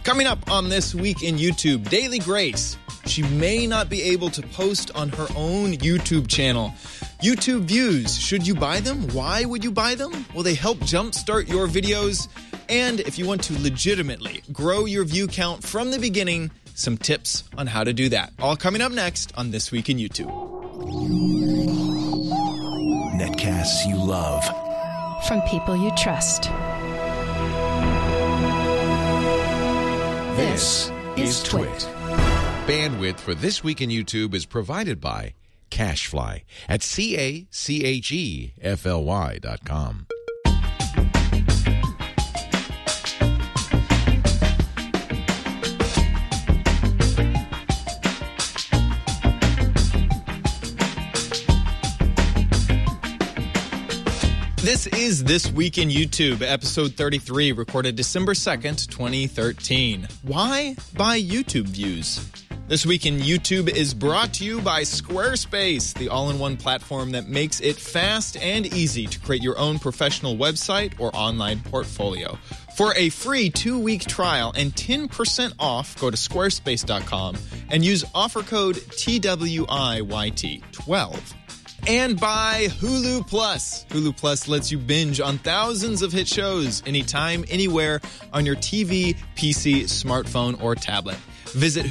Coming up on This Week in YouTube, Daily Grace. She may not be able to post on her own YouTube channel. YouTube views, should you buy them? Why would you buy them? Will they help jumpstart your videos? And if you want to legitimately grow your view count from the beginning, some tips on how to do that. All coming up next on This Week in YouTube. Netcasts you love. From people you trust. This is Twit. Bandwidth for This Week in YouTube is provided by CacheFly at CacheFly.com. This is This Week in YouTube, episode 33, recorded December 2nd, 2013. Why buy YouTube views? This Week in YouTube is brought to you by Squarespace, the all-in-one platform that makes it fast and easy to create your own professional website or online portfolio. For a free 2-week trial and 10% off, go to squarespace.com and use offer code TWIYT12. And by Hulu Plus. Hulu Plus lets you binge on thousands of hit shows anytime, anywhere on your TV, PC, smartphone, or tablet. Visit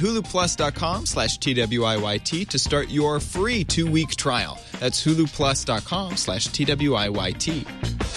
huluplus.com/TWIYT to start your free 2-week trial. That's huluplus.com/TWIYT.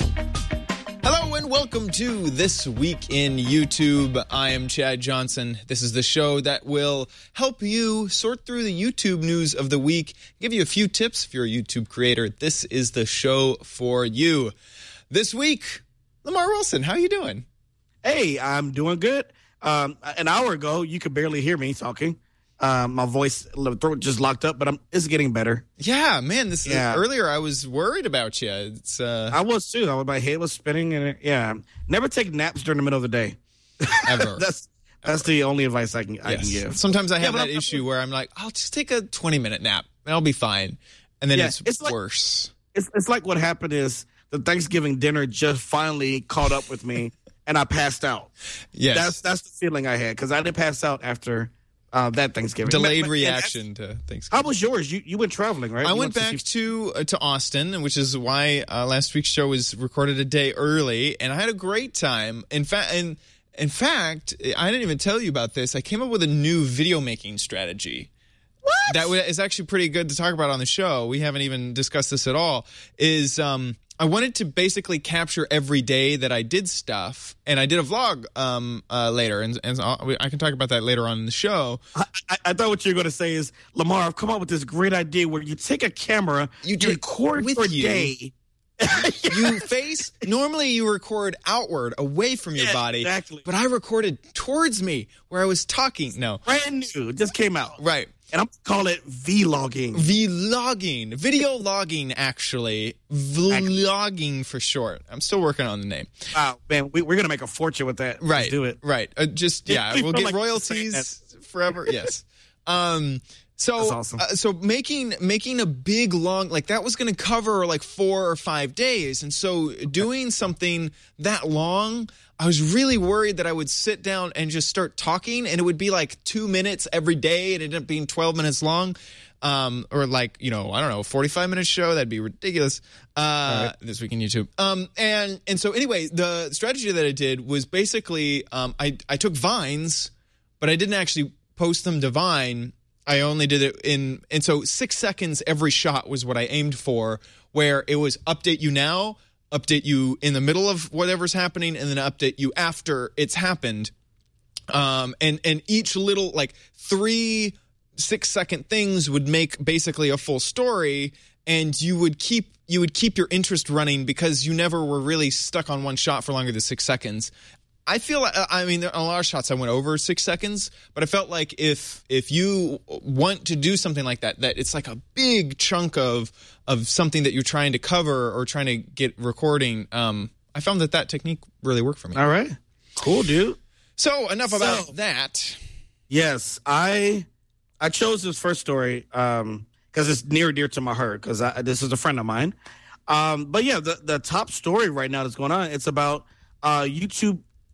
Hello and welcome to This Week in YouTube. I am Chad Johnson. This is the show that will help you sort through the YouTube news of the week, give you a few tips if you're a YouTube creator. This is the show for you. This week, Lamar Wilson, how are you doing? Hey, I'm doing good. An hour ago, you could barely hear me talking. My voice, throat just locked up, but it's getting better. Yeah, man. Earlier, I was worried about you. I was too. My head was spinning, and never take naps during the middle of the day. Ever. That's the only advice I can give. Sometimes I have that issue where I'm like, I'll just take a 20-minute nap and I'll be fine, and then it's worse. It's like what happened is the Thanksgiving dinner just finally caught up with me, and I passed out. Yes, that's the feeling I had because I didn't pass out after. That Thanksgiving. Delayed reaction to Thanksgiving. How was yours? You went traveling, right? I went back to Austin, which is why last week's show was recorded a day early, and I had a great time. In fact, I didn't even tell you about this. I came up with a new video making strategy. What? That is actually pretty good to talk about on the show. We haven't even discussed this at all. I wanted to basically capture every day that I did stuff, and I did a vlog later, and I can talk about that later on in the show. I thought what you were going to say is, Lamar, I've come up with this great idea where you take a camera, you record for a day. Normally you record outward, away from your body, exactly. But I recorded towards me where I was talking. No. Brand new, it just came out. Right. And I'm going to call it vlogging. Vlogging. Video logging, actually. Vlogging for short. I'm still working on the name. Wow, man, we're going to make a fortune with that. Right. Let's do it. Right. We'll get royalties forever. Yes. So, that's awesome. So making a big long, like that was going to cover like 4 or 5 days. And so doing something that long, I was really worried that I would sit down and just start talking and it would be like 2 minutes every day. It ended up being 12 minutes long. Or like, I don't know, 45-minute show. That'd be ridiculous. Right. This Week in YouTube. And so anyway, the strategy that I did was basically, I took Vines, but I didn't actually post them to Vine. I only did it and so 6 seconds every shot was what I aimed for, where it was update you now, update you in the middle of whatever's happening, and then update you after it's happened. And each little, like 3 6-second things would make basically a full story, and you would keep your interest running because you never were really stuck on one shot for longer than 6 seconds. I feel like, there are a lot of shots I went over 6 seconds, but I felt like if you want to do something like that it's like a big chunk of something that you're trying to cover or trying to get recording. I found that technique really worked for me. All right. Cool, dude. So enough about that. Yes, I chose this first story because it's near and dear to my heart because this is a friend of mine. But yeah, the top story right now that's going on, it's about YouTube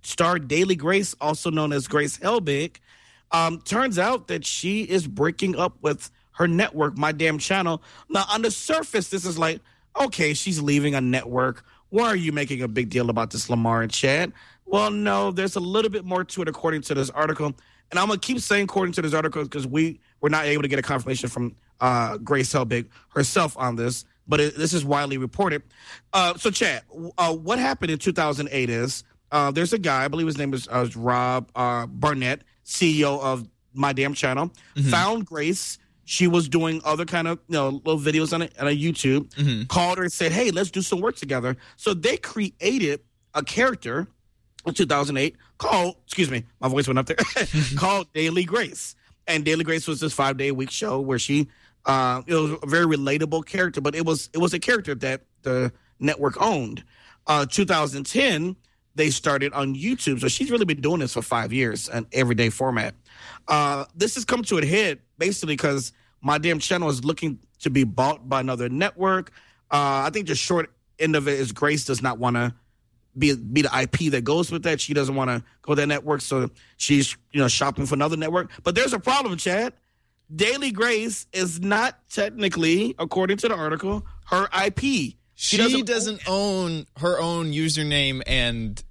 star Daily Grace, also known as Grace Helbig, turns out that she is breaking up with her network, My Damn Channel. Now, on the surface, this is like, okay, she's leaving a network. Why are you making a big deal about this, Lamar and Chad? Well, no, there's a little bit more to it according to this article. And I'm going to keep saying according to this article because we were not able to get a confirmation from Grace Helbig herself on this, but this is widely reported. So, Chad, what happened in 2008 is there's a guy, I believe his name is Rob Barnett, CEO of My Damn Channel, found Grace. She was doing other kind of little videos on a YouTube, called her and said, hey, let's do some work together. So they created a character in 2008 called, excuse me, my voice went up there, called Daily Grace. And Daily Grace was this 5-day-a-week show where she, it was a very relatable character, but it was a character that the network owned. 2010, they started on YouTube. So she's really been doing this for 5 years, an everyday format. This has come to a head basically because My Damn Channel is looking to be bought by another network. I think the short end of it is Grace does not want to be the IP that goes with that. She doesn't want to go to that network, so she's shopping for another network. But there's a problem, Chad. Daily Grace is not technically, according to the article, her IP. She doesn't own her own username and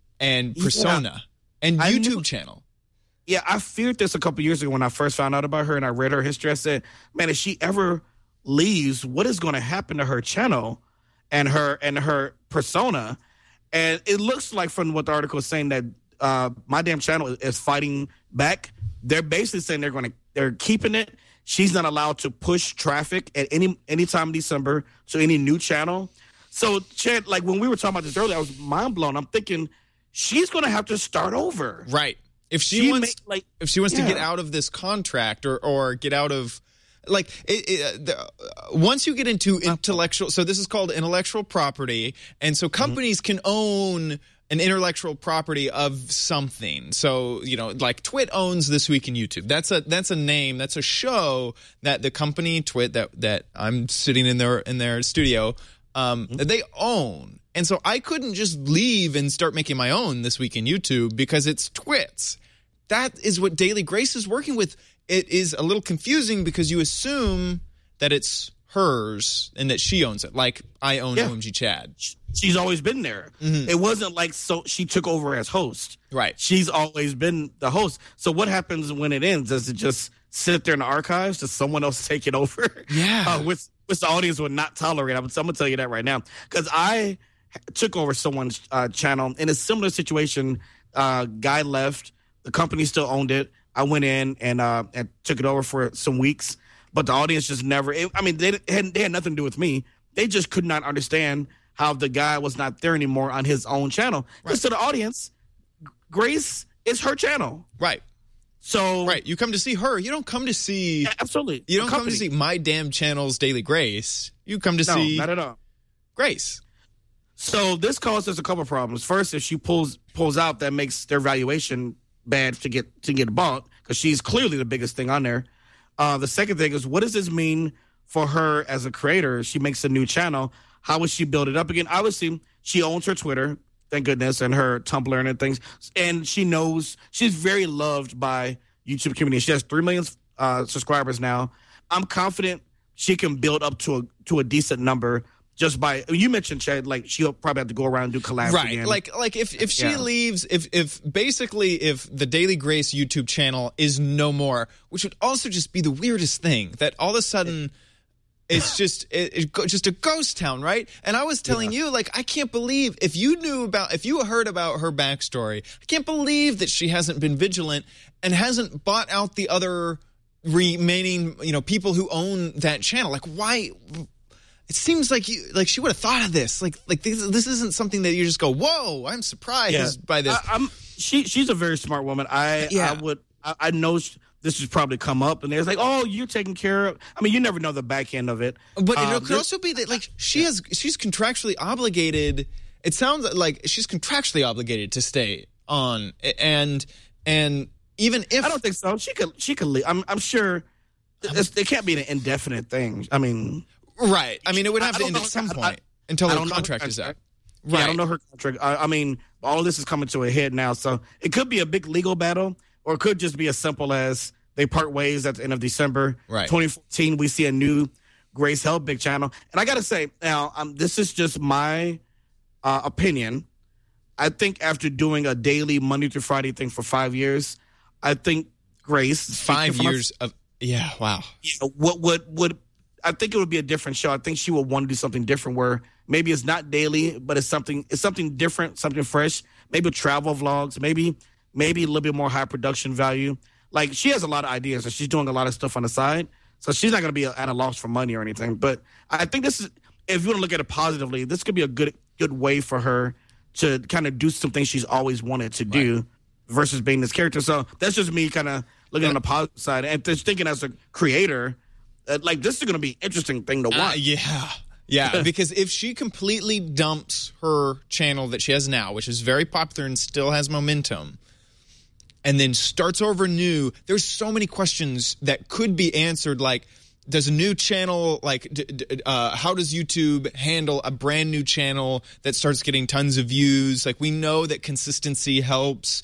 persona and YouTube channel. Yeah, I feared this a couple years ago when I first found out about her and I read her history. I said, man, if she ever leaves, what is going to happen to her channel and her persona? And it looks like from what the article is saying that My Damn Channel is fighting back. They're basically saying they're keeping it. She's not allowed to push traffic at any time in December to any new channel. So, Chad, like when we were talking about this earlier, I was mind blown. I'm thinking she's going to have to start over. Right. If she wants to get out of this contract or get out of once you get into intellectual, so this is called intellectual property, and so companies can own an intellectual property of something. So, like Twit owns This Week in YouTube. That's a name, that's a show that the company Twit that I'm sitting in their studio that they own. And so I couldn't just leave and start making my own This Week in YouTube because it's Twit's. That is what Daily Grace is working with. It is a little confusing because you assume that it's hers and that she owns it, like I own OMG Chad. She's always been there. It wasn't like she took over as host. Right. She's always been the host. So what happens when it ends? Does it just sit there in the archives? Does someone else take it over? Yeah. Which the audience would not tolerate. I'm going to tell you that right now. Because I took over someone's channel in a similar situation. Guy left. The company still owned it. I went in and took it over for some weeks. But the audience just never – they had nothing to do with me. They just could not understand how the guy was not there anymore on his own channel. Because to the audience, Grace is her channel. Right. So right, you come to see her. You don't come to see absolutely. You don't come to see My Damn Channel's Daily Grace. You come to see not at all. Grace. So this causes a couple of problems. First, if she pulls out, that makes their valuation bad to get bought because she's clearly the biggest thing on there. The second thing is, what does this mean for her as a creator? She makes a new channel. How would she build it up again? Obviously, she owns her Twitter, thank goodness, and her Tumblr and things. And she knows she's very loved by YouTube community. She has 3 million subscribers now. I'm confident she can build up to a decent number just by, you mentioned, Chad, like she'll probably have to go around and do collabs again. Like if she leaves, if the Daily Grace YouTube channel is no more, which would also just be the weirdest thing, that all of a sudden it's just just a ghost town, right? And I was telling you, like, I can't believe if you heard about her backstory, I can't believe that she hasn't been vigilant and hasn't bought out the other remaining, people who own that channel. Like, why? It seems like she would have thought of this. Like this isn't something that you just go, whoa, I'm surprised by this. She's a very smart woman. I know this has probably come up, and they're like, oh, you're taking care of. I mean, you never know the back end of it. But it could also be that she's contractually obligated. It sounds like she's contractually obligated to stay on, and even if I don't think so, she could leave. I'm sure it can't be an indefinite thing. I mean. Right. I mean, it would have to end at some point until her contract is up. Right. Yeah, I don't know her contract. all of this is coming to a head now. So it could be a big legal battle, or it could just be as simple as they part ways at the end of December. Right. 2014, we see a new Grace Helbig channel. And I got to say, now, this is just my opinion. I think after doing a daily Monday through Friday thing for 5 years, I think Grace... 5 years of... Yeah, wow. Yeah, would I think it would be a different show. I think she would want to do something different where maybe it's not daily, but it's something different, something fresh. Maybe travel vlogs, maybe a little bit more high production value. Like, she has a lot of ideas, and she's doing a lot of stuff on the side. So she's not going to be at a loss for money or anything. But I think this is, if you want to look at it positively, this could be a good way for her to kind of do something she's always wanted to do versus being this character. So that's just me kind of looking on the positive side. And just thinking as a creator, like, this is going to be an interesting thing to watch. Yeah, because if she completely dumps her channel that she has now, which is very popular and still has momentum, and then starts over new, there's so many questions that could be answered, like, does a new channel, like, how does YouTube handle a brand new channel that starts getting tons of views? Like, we know that consistency helps.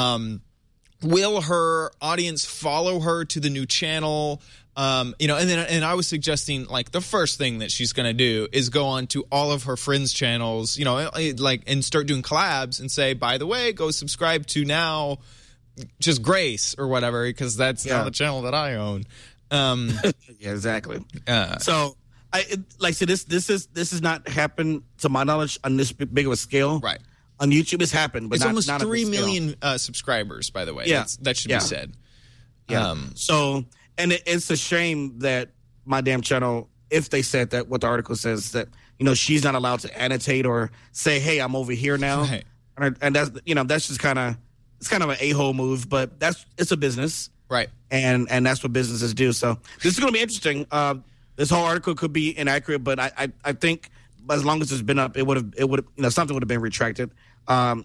Will her audience follow her to the new channel? And I was suggesting, like, the first thing that she's going to do is go on to all of her friends' channels, and start doing collabs and say, by the way, go subscribe to now just Grace or whatever, because that's now the channel that I own. Yeah, exactly. So this is not happened to my knowledge on this big of a scale. Right. On YouTube, it's happened, but it's almost not 3 million subscribers, by the way. Yeah. That should be said. Yeah. And it's a shame that my damn channel, if they said that, what the article says, that, she's not allowed to annotate or say, hey, I'm over here now. Right. And that's, that's just kind of, it's kind of an a-hole move, but it's a business. Right. And that's what businesses do. So this is going to be interesting. This whole article could be inaccurate, but I think as long as it's been up, it would have, something would have been retracted. I'm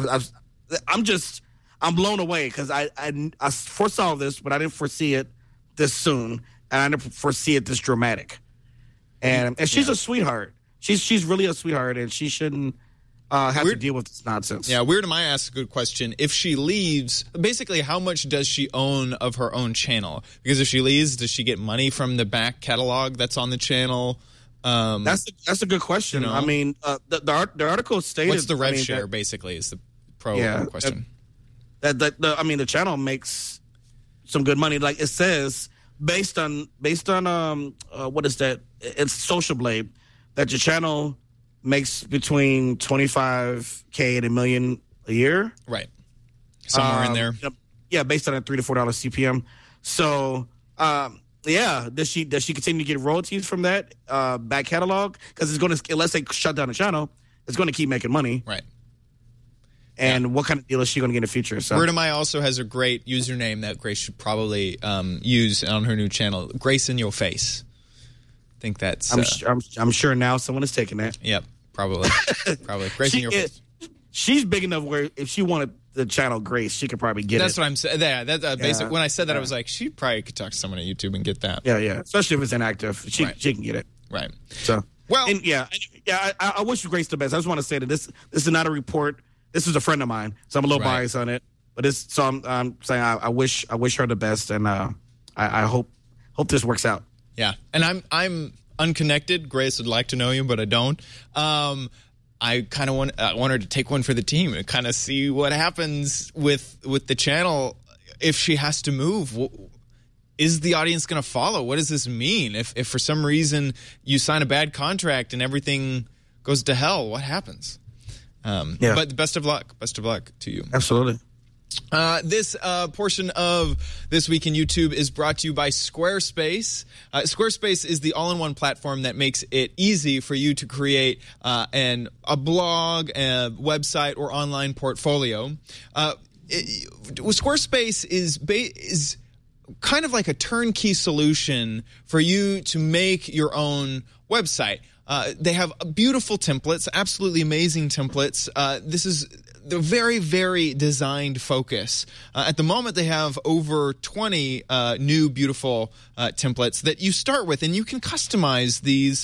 blown away because I foresaw this, but I didn't foresee it this soon, and I didn't foresee it this dramatic. And she's a sweetheart. She's really a sweetheart, and she shouldn't have to deal with this nonsense. Yeah, Weird Am I asks a good question. If she leaves, basically, how much does she own of her own channel? Because if she leaves, does she get money from the back catalog that's on the channel? That's a good question. I mean, the article stated, what's the rev share? Basically, is the question. The channel makes some good money. Like it says, based on what is that? It's Social Blade, that your channel makes between $25K and $1 million a year. Right. Somewhere in there. Yeah, based on a $3 to $4 CPM. So, does she continue to get royalties from that back catalog? Because it's going to, unless they shut down the channel, it's going to keep making money. Right. And what kind of deal is she going to get in the future? So. Weird Am I also has a great username that Grace should probably use on her new channel. Grace in Your Face. I think that's... I'm sure now someone is taking that. Yep, probably. Grace in Your Face. She's big enough where if she wanted the channel Grace, she could probably get That's it. what I'm saying. Yeah, when I said that, I was like, she probably could talk to someone at YouTube and get that. Yeah. Especially if it's inactive. She can get it. Right. So, well... And I wish Grace the best. I just want to say that this is not a report. This is a friend of mine, so I'm a little biased on it. But I'm saying I wish her the best, and I hope this works out. Yeah, and I'm unconnected. Grace would like to know you, but I don't. I kind of want her to take one for the team and kind of see what happens with the channel if she has to move. Is the audience going to follow? What does this mean? If for some reason you sign a bad contract and everything goes to hell, what happens? But best of luck. Best of luck to you. Absolutely. This portion of This Week in YouTube is brought to you by Squarespace. Squarespace is the all-in-one platform that makes it easy for you to create a blog, a website, or online portfolio. Squarespace is kind of like a turnkey solution for you to make your own website. They have beautiful templates, absolutely amazing templates. This is the very, very designed focus. At the moment, they have over 20 new beautiful templates that you start with, and you can customize these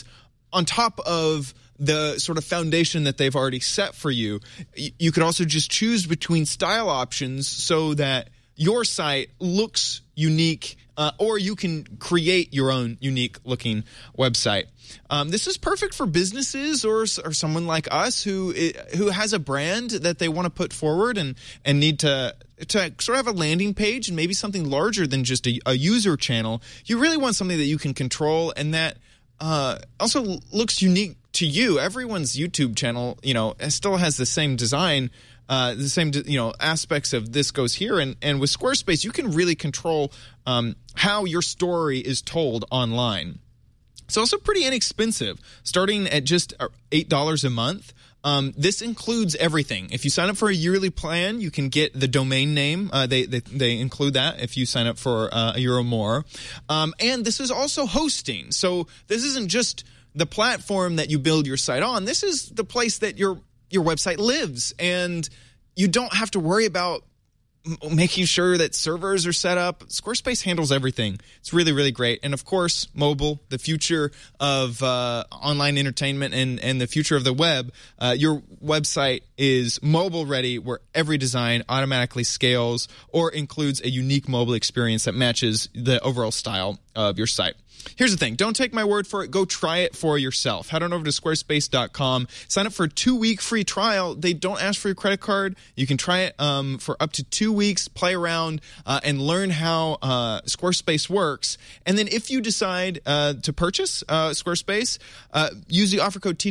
on top of the sort of foundation that they've already set for you. You could also just choose between style options so that your site looks unique, or you can create your own unique looking website. This is perfect for businesses or someone like us who has a brand that they want to put forward and need to sort of have a landing page and maybe something larger than just a user channel. You really want something that you can control and that also looks unique to you. Everyone's YouTube channel, still has the same design, the same, aspects of this goes here. And with Squarespace, you can really control how your story is told online. It's also pretty inexpensive, starting at just $8 a month. This includes everything. If you sign up for a yearly plan, you can get the domain name. They include that if you sign up for a year or more. And this is also hosting. So this isn't just the platform that you build your site on. This is the place that your website lives. And you don't have to worry about making sure that servers are set up. Squarespace handles everything. It's really, really great. And of course, mobile, the future of online entertainment and the future of the web. Your website is mobile ready, where every design automatically scales or includes a unique mobile experience that matches the overall style of your site. Here's the thing. Don't take my word for it. Go try it for yourself. Head on over to squarespace.com. Sign up for a 2-week free trial. They don't ask for your credit card. You can try it for up to 2 weeks, play around, and learn how Squarespace works. And then if you decide to purchase Squarespace, use the offer code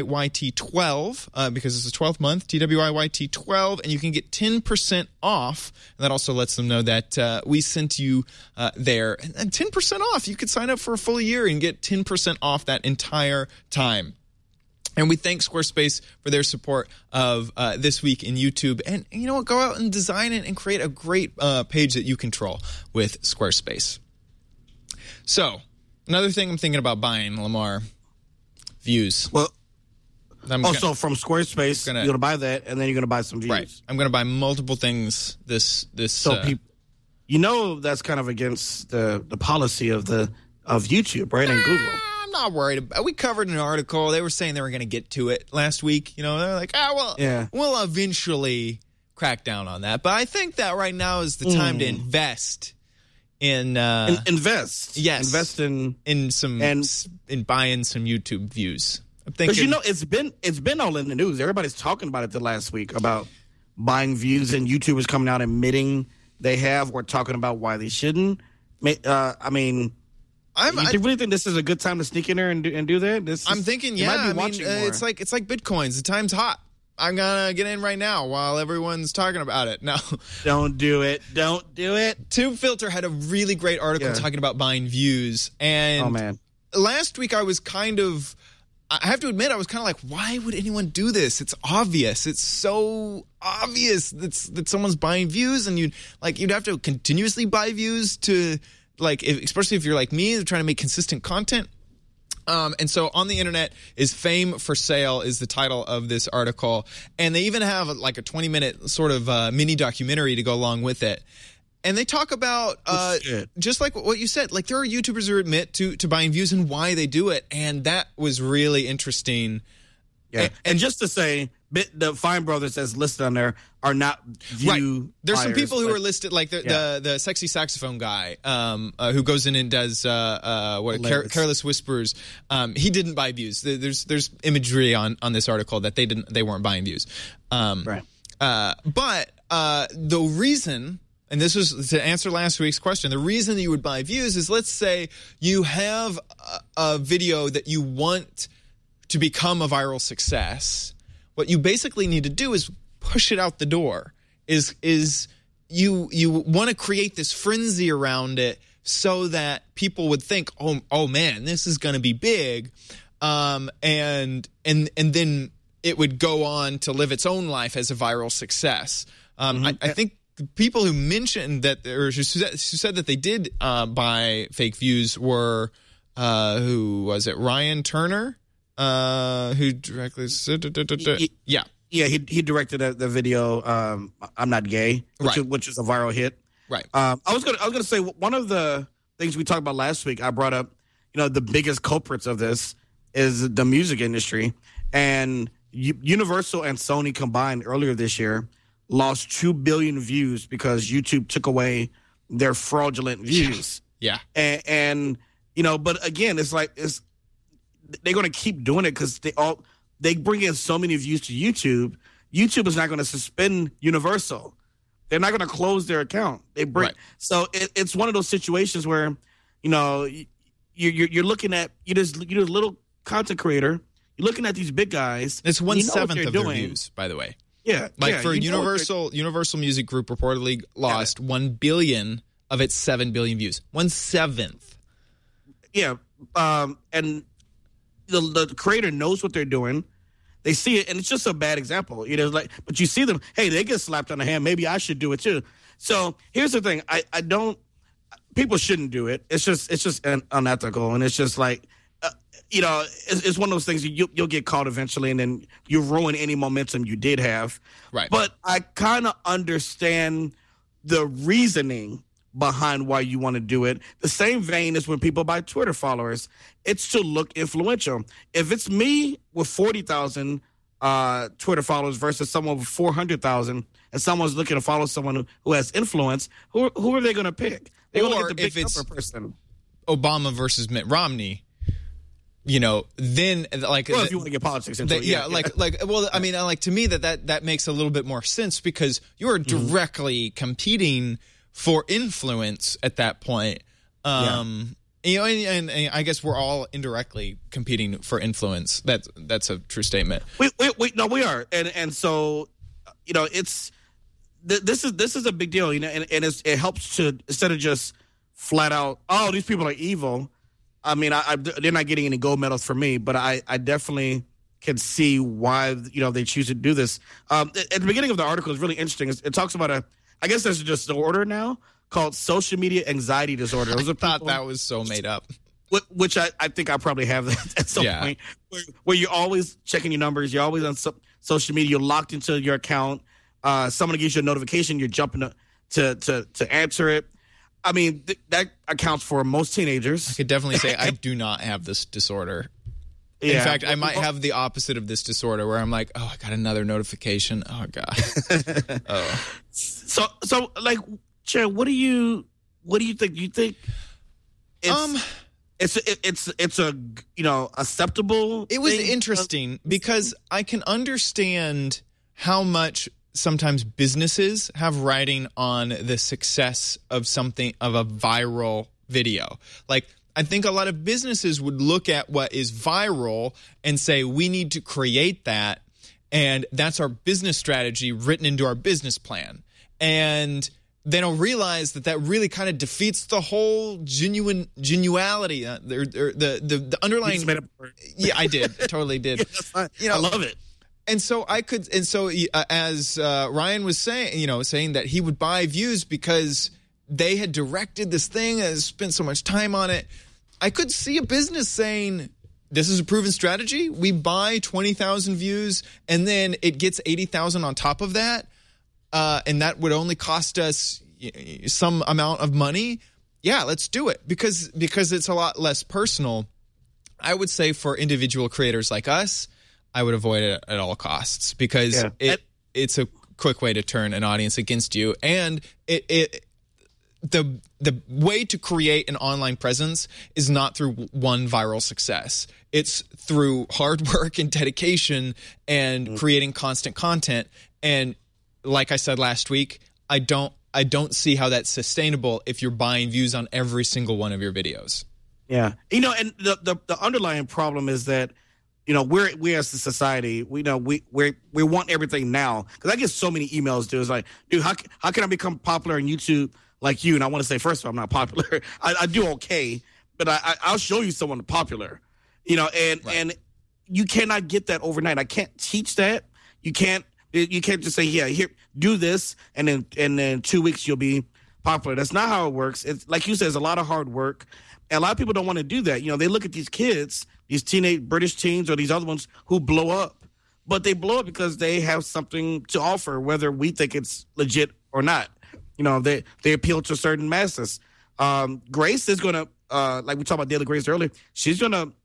TWIYT12 because it's a 12th month, TWIYT12, and you can get 10% off. And that also lets them know that we sent you there. And 10% off. You could sign up for a full year and get 10% off that entire time. And we thank Squarespace for their support of This Week in YouTube. And you know what? Go out and design it and create a great page that you control with Squarespace. So, another thing I'm thinking about buying, Lamar, views. Well, so from Squarespace, you're going to buy that, and then you're going to buy some views. Right. I'm going to buy multiple things this So that's kind of against the policy of YouTube, right, and Google. I'm not worried about. We covered an article. They were saying they were going to get to it last week. They're like, we'll eventually crack down on that. But I think that right now is the time to invest in invest. Yes, invest in buying some YouTube views. I'm thinking because it's been all in the news. Everybody's talking about it the last week about buying views, and YouTube is coming out admitting they have. We're talking about why they shouldn't. I really think this is a good time to sneak in there and do that? I'm thinking, it's like Bitcoins. The time's hot. I'm going to get in right now while everyone's talking about it. No. Don't do it. Don't do it. TubeFilter had a really great article talking about buying views. And last week I have to admit, I was kind of like, why would anyone do this? It's obvious. It's so obvious that someone's buying views, and you'd have to continuously buy views to, especially if you're like me, trying to make consistent content. And so on the internet is fame for sale is the title of this article. And they even have a 20-minute sort of mini documentary to go along with it. And they talk about, just like what you said, there are YouTubers who admit to buying views and why they do it. And that was really interesting. Yeah. And just to say, the Fine Brothers that's listed on there are not view right. There's buyers, some people who are listed, like the sexy saxophone guy who goes in and does Careless Whispers. He didn't buy views. There's imagery on this article that they weren't buying views. Right. But the reason. And this was to answer last week's question. The reason that you would buy views is, let's say you have a video that you want to become a viral success. What you basically need to do is push it out the door. Is you want to create this frenzy around it so that people would think, oh man, this is going to be big, and then it would go on to live its own life as a viral success. I think. The people who mentioned that, or who said that they did buy fake views were, who was it? Ryan Turner, who directly said, yeah, he directed the video. I'm Not Gay, which is a viral hit. Right. I was gonna say one of the things we talked about last week. I brought up, the biggest culprits of this is the music industry. And Universal and Sony combined earlier this year lost 2 billion views because YouTube took away their fraudulent views. Yeah. And but again, it's like they're going to keep doing it because they bring in so many views to YouTube. YouTube is not going to suspend Universal. They're not going to close their account. So it's one of those situations where, you're looking at you're a little content creator. You're looking at these big guys. It's 1/7 of their views, by the way. Yeah, for Universal Music Group reportedly lost 1 billion of its 7 billion views. 1/7. Yeah, and the creator knows what they're doing. They see it, and it's just a bad example. But you see them. Hey, they get slapped on the hand. Maybe I should do it too. So here's the thing. I don't. People shouldn't do it. It's just unethical, and it's just like, it's one of those things. You'll get caught eventually, and then you ruin any momentum you did have. Right. But I kind of understand the reasoning behind why you want to do it. The same vein as when people buy Twitter followers. It's to look influential. If it's me with 40,000 Twitter followers versus someone with 400,000, and someone's looking to follow someone who has influence, who are they going to pick? They're going to get the big number person. Obama versus Mitt Romney, then like, well, if you want to get politics into it, to me that makes a little bit more sense because you are directly competing for influence at that point. And I guess we're all indirectly competing for influence. That's a true statement. We are, and so this is a big deal, and it helps to, instead of just flat out, oh, these people are evil. I mean, they're not getting any gold medals for me, but I definitely can see why they choose to do this. At the beginning of the article is really interesting. It talks about I guess there's a disorder now called social media anxiety disorder. I thought that was so made up. Which I think I probably have that at some point, where you're always checking your numbers, you're always on social media, you're locked into your account. Someone gives you a notification, you're jumping to answer it. I mean, that accounts for most teenagers. I could definitely say I do not have this disorder. Yeah. In fact, I might have the opposite of this disorder where I'm like, oh, I got another notification. Oh, God. Oh. So like, Chad, what do you think? Do you think it's a acceptable? It was thing? Interesting because I can understand how much sometimes businesses have riding on the success of a viral video. Like, I think a lot of businesses would look at what is viral and say, we need to create that. And that's our business strategy written into our business plan. And they don't realize that really kind of defeats the whole genuality, the underlying. You just made up a word. Yeah, I did. I totally did. I love it. And so as Ryan was saying that he would buy views because they had directed this thing and spent so much time on it. I could see a business saying, this is a proven strategy. We buy 20,000 views and then it gets 80,000 on top of that. And that would only cost us some amount of money. Yeah, let's do it because it's a lot less personal. I would say for individual creators like us, I would avoid it at all costs because it's a quick way to turn an audience against you. And the way to create an online presence is not through one viral success. It's through hard work and dedication and creating constant content. And like I said last week, I don't see how that's sustainable if you're buying views on every single one of your videos. Yeah. And the underlying problem is that, we as a society, we want everything now. Because I get so many emails, dude. It's like, dude, how can I become popular on YouTube like you? And I want to say, first of all, I'm not popular. I do okay, but I'll show you someone popular. And you cannot get that overnight. I can't teach that. You can't just say, yeah, here, do this, and then 2 weeks you'll be popular. That's not how it works. It's like you said, it's a lot of hard work. And a lot of people don't want to do that. They look at these kids, these teenage British teens or these other ones who blow up. But they blow up because they have something to offer, whether we think it's legit or not. They appeal to certain masses. Grace is going to, like we talked about Daily Grace earlier, she's going to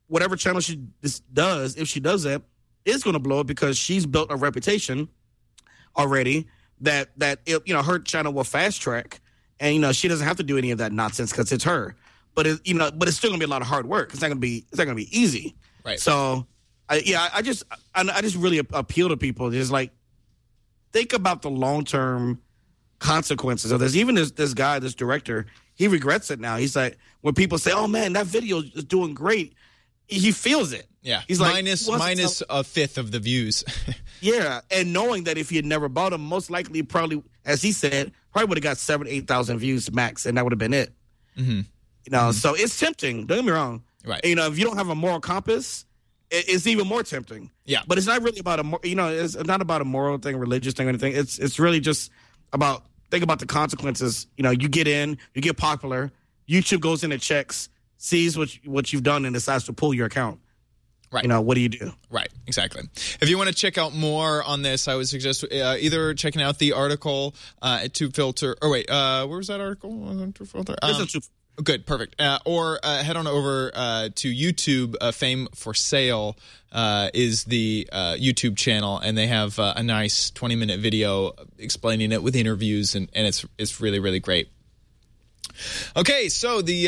whatever channel she does, if she does that, is going to blow up because she's built a reputation already that her channel will fast track, and she doesn't have to do any of that nonsense because it's her. But but it's still going to be a lot of hard work. It's not going to be easy. Right. So, I just really appeal to people. Just like, think about the long-term consequences of this. Even this guy, this director, he regrets it now. He's like, when people say, "Oh man, that video is doing great," he feels it. Yeah. He's like, minus a fifth of the views. Yeah, and knowing that if he had never bought them, most likely, probably, as he said, probably would have got 7,000-8,000 views max, and that would have been it. Mm-hmm. So it's tempting. Don't get me wrong. Right. If you don't have a moral compass, it's even more tempting. Yeah. But it's not really about it's not about a moral thing, religious thing, or anything. It's really just about, think about the consequences. You get in, you get popular, YouTube goes in and checks, sees what you've done, and decides to pull your account. Right. What do you do? Right, exactly. If you want to check out more on this, I would suggest either checking out the article at Tube Filter. Or wait, where was that article? Tube Filter? Good, perfect. Or head on over to YouTube. Fame for Sale is the YouTube channel, and they have a nice 20-minute video explaining it with interviews, and it's really, really great. Okay, so the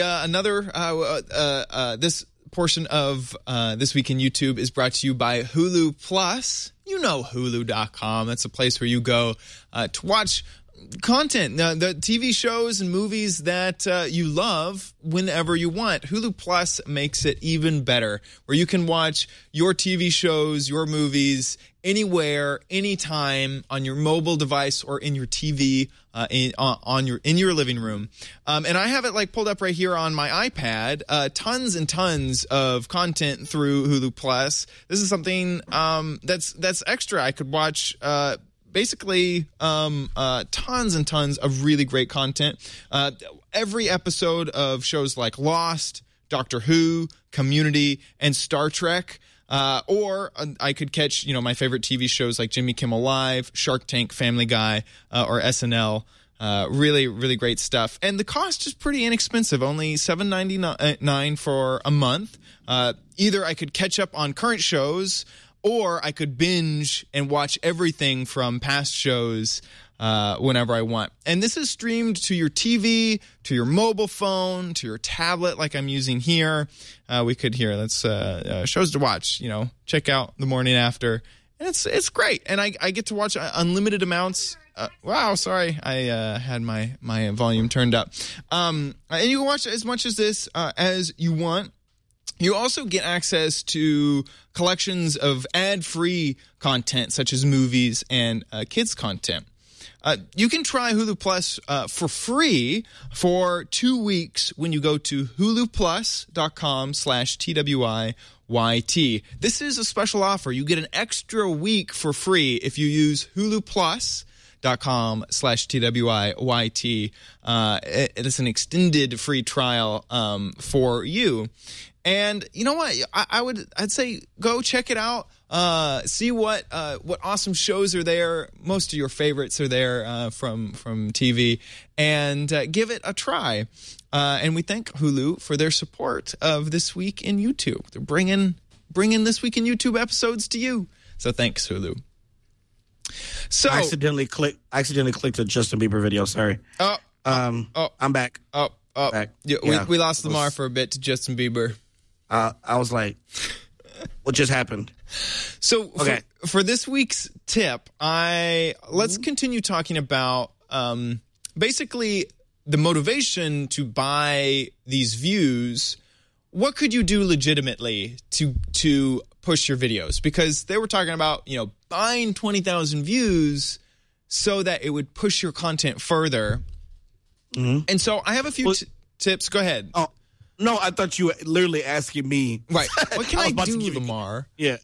this portion of This Week in YouTube is brought to you by Hulu Plus. You know Hulu.com. That's a place where you go to watch content, the TV shows and movies that you love whenever you want. Hulu Plus makes it even better, where you can watch your TV shows, your movies, anywhere, anytime, on your mobile device or in your TV, in your living room. And I have it pulled up right here on my iPad. Tons and tons of content through Hulu Plus. This is something that's extra. I could watch basically tons and tons of really great content. Every episode of shows like Lost, Doctor Who, Community, and Star Trek. Or I could catch, my favorite TV shows like Jimmy Kimmel Live, Shark Tank, Family Guy, or SNL. Really, really great stuff. And the cost is pretty inexpensive, only $7.99 for a month. Either I could catch up on current shows, or I could binge and watch everything from past shows whenever I want. And this is streamed to your TV, to your mobile phone, to your tablet like I'm using here. We could hear that's shows to watch, check out The Morning After. And it's great. And I get to watch unlimited amounts. Wow, sorry. I had my volume turned up. And you can watch as much as this as you want. You also get access to collections of ad-free content, such as movies and kids' content. You can try Hulu Plus for free for 2 weeks when you go to huluplus.com/TWIYT. This is a special offer. You get an extra week for free if you use huluplus.com/TWIYT. It is an extended free trial for you. And you know what? I'd say go check it out. See what awesome shows are there. Most of your favorites are there from TV, and give it a try. And we thank Hulu for their support of This Week in YouTube. They're bringing This Week in YouTube episodes to you. So thanks, Hulu. So I accidentally clicked a Justin Bieber video. Sorry. I'm back. Back. Yeah, we lost Lamar for a bit to Justin Bieber. I was like, what just happened? So okay. for this week's tip, let's continue talking about basically the motivation to buy these views. What could you do legitimately to push your videos? Because they were talking about, buying 20,000 views so that it would push your content further. Mm-hmm. And so I have a few tips. Go ahead. Oh. No, I thought you were literally asking me. Right. What can I do, Lamar? Yeah.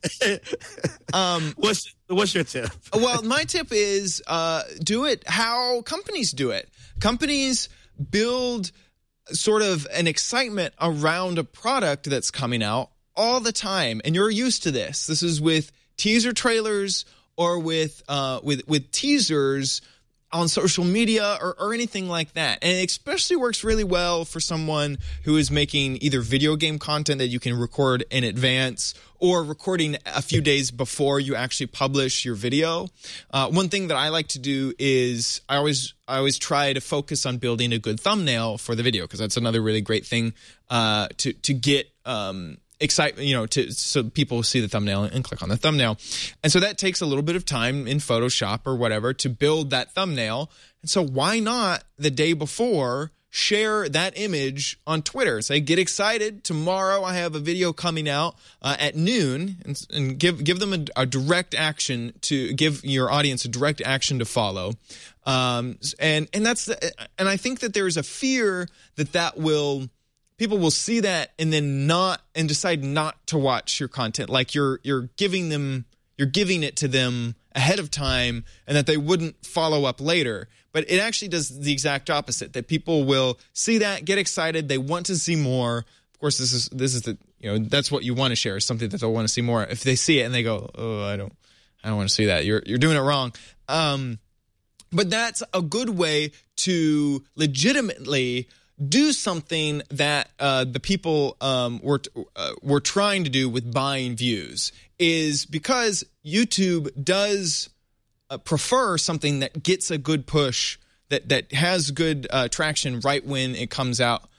What's your tip? Well, my tip is do it how companies do it. Companies build sort of an excitement around a product that's coming out all the time, and you're used to this. This is with teaser trailers or with teasers on social media or anything like that. And it especially works really well for someone who is making either video game content that you can record in advance or recording a few days before you actually publish your video. One thing that I like to do is I always try to focus on building a good thumbnail for the video, because that's another really great thing to get excitement, so people see the thumbnail and click on the thumbnail. And so that takes a little bit of time in Photoshop or whatever to build that thumbnail. And so why not the day before share that image on Twitter? Say, get excited. Tomorrow I have a video coming out at noon, and give them a direct action to give your audience a direct action to follow. And I think that there's a fear that will people will see that and then decide not to watch your content. Like you're giving it to them ahead of time, and that they wouldn't follow up later. But it actually does the exact opposite, that people will see that, get excited, they want to see more. Of course, this is the, that's what you want to share, is something that they'll want to see more. If they see it and they go, oh, I don't want to see that, you're doing it wrong. But that's a good way to legitimately do something that the people were trying to do with buying views, is because YouTube does prefer something that gets a good push, that has good traction right when it comes out,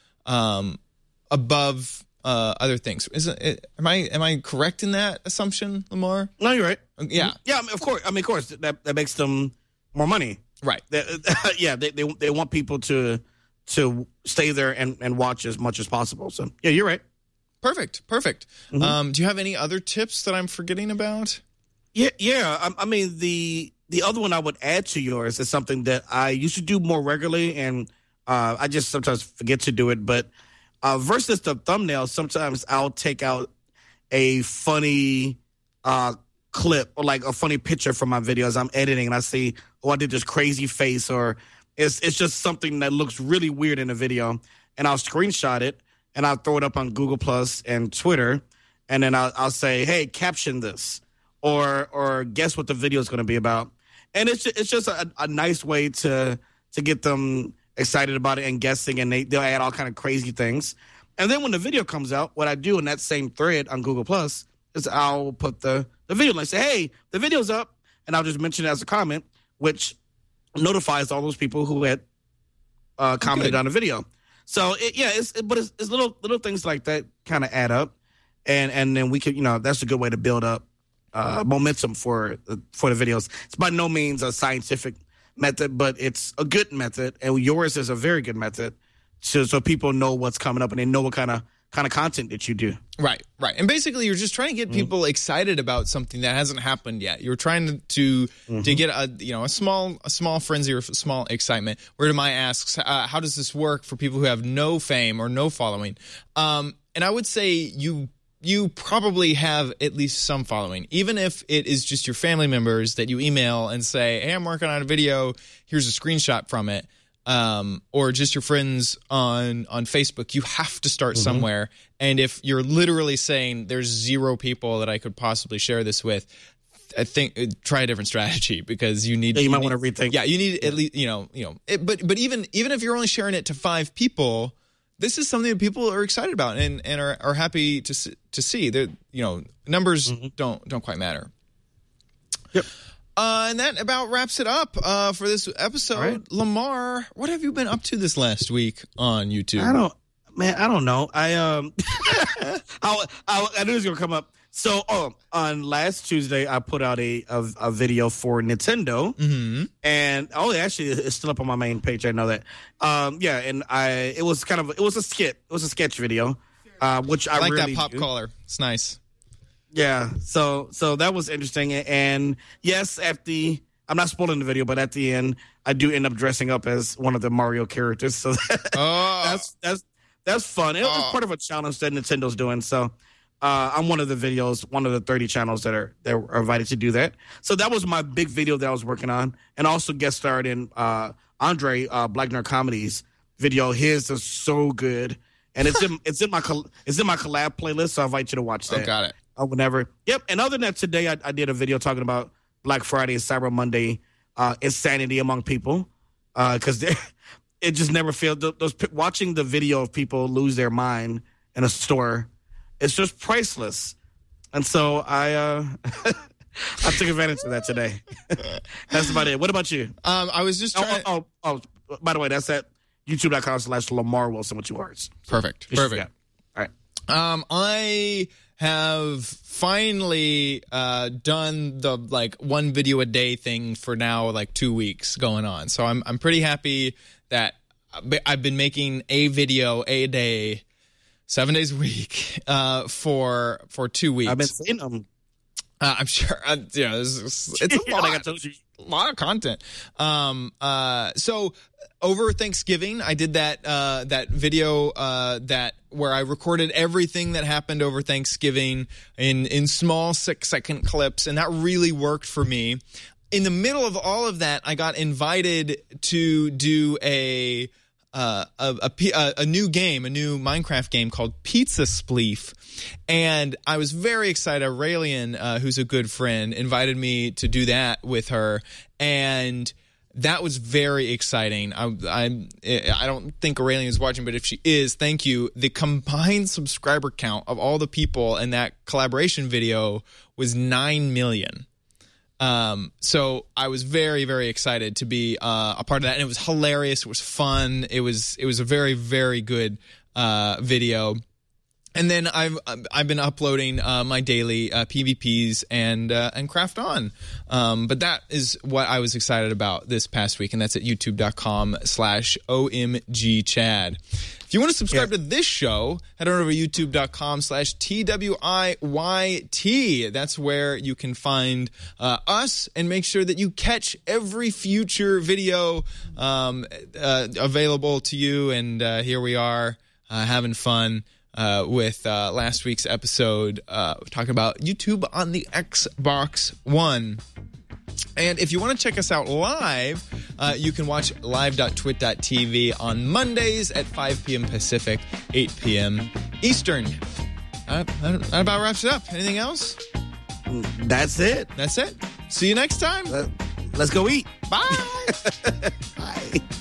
above other things. Am I correct in that assumption, Lamar? No, you're right. Yeah. Yeah, of course. That makes them more money. Right. They want people to stay there and watch as much as possible. So, yeah, you're right. Perfect. Mm-hmm. Do you have any other tips that I'm forgetting about? Yeah. I mean, the other one I would add to yours is something that I used to do more regularly, and I just sometimes forget to do it. But versus the thumbnail, sometimes I'll take out a funny clip or like a funny picture from my video as I'm editing, and I see, I did this crazy face, or it's just something that looks really weird in a video, and I'll screenshot it and I'll throw it up on Google Plus and Twitter, and then I'll say, hey, caption this, or guess what the video is going to be about. And it's just a nice way to get them excited about it and guessing, and they'll add all kind of crazy things. And then when the video comes out, what I do in that same thread on Google Plus is I'll put the video link, say, hey, the video's up, and I'll just mention it as a comment, which notifies all those people who had commented on the video. So it's little things like that kind of add up, and then we could, that's a good way to build up momentum for the videos. It's by no means a scientific method, but it's a good method, and yours is a very good method, so people know what's coming up and they know what kind of content that you do. Right. And basically, you're just trying to get people excited about something that hasn't happened yet. You're trying to get a small frenzy or a small excitement. Where Demai asks, how does this work for people who have no fame or no following? And I would say you probably have at least some following, even if it is just your family members that you email and say, hey, I'm working on a video, here's a screenshot from it. Or just your friends on Facebook. You have to start somewhere. And if you're literally saying there's 0 people that I could possibly share this with, I think try a different strategy, because you need. Yeah, you might want to rethink. Yeah, you need at least But even if you're only sharing it to 5 people, this is something that people are excited about and are happy to see. That numbers don't quite matter. Yep. And that about wraps it up for this episode. Right. Lamar, what have you been up to this last week on YouTube? I don't know. I knew it was gonna come up. So on last Tuesday, I put out a video for Nintendo, and actually it's still up on my main page. I know that. And it was a skit. It was a sketch video, which I like really that pop do. collar. It's nice. Yeah, so that was interesting, and yes, I'm not spoiling the video, but at the end, I do end up dressing up as one of the Mario characters. So that's fun. It was part of a challenge that Nintendo's doing. So I'm one of the 30 channels that are invited to do that. So that was my big video that I was working on, and also guest starred in Andre Black Nerd Comedy's video. His is so good, and it's in my collab playlist. So I invite you to watch that. Oh, got it. Whenever. Yep. And other than that, today I did a video talking about Black Friday and Cyber Monday insanity among people because it just never failed. Watching the video of people lose their mind in a store, it's just priceless. And so I took advantage of that today. That's about it. What about you? I was just trying. Oh, by the way, that's at youtube.com/Lamar Wilson with 2 words. Perfect. All right. I have finally done the like 1 video a day thing for now like 2 weeks going on. So I'm pretty happy that I've been making a video a day, 7 days a week for 2 weeks. I've been seeing them. I'm sure. It's a lot. Like I told you. A lot of content. So over Thanksgiving, I did that video where I recorded everything that happened over Thanksgiving in small 6-second clips, and that really worked for me. In the middle of all of that, I got invited to do a new game, a new Minecraft game called Pizza Spleef. And I was very excited. Aurelian, who's a good friend, invited me to do that with her. And that was very exciting. I don't think Aurelian is watching, but if she is, thank you. The combined subscriber count of all the people in that collaboration video was 9 million. So I was very, very excited to be a part of that, and it was hilarious. It was fun. It was a very, very good video. And then I've been uploading my daily PvPs and Craft On. But that is what I was excited about this past week, and that's at youtube.com/OMGChad. If you want to subscribe to this show, head on over to youtube.com/TWIYT. That's where you can find us and make sure that you catch every future video available to you. And here we are having fun with last week's episode talking about YouTube on the Xbox One. And if you want to check us out live, you can watch live.twit.tv on Mondays at 5 p.m. Pacific, 8 p.m. Eastern. That about wraps it up. Anything else? That's it. That's it. See you next time. Let's go eat. Bye. Bye.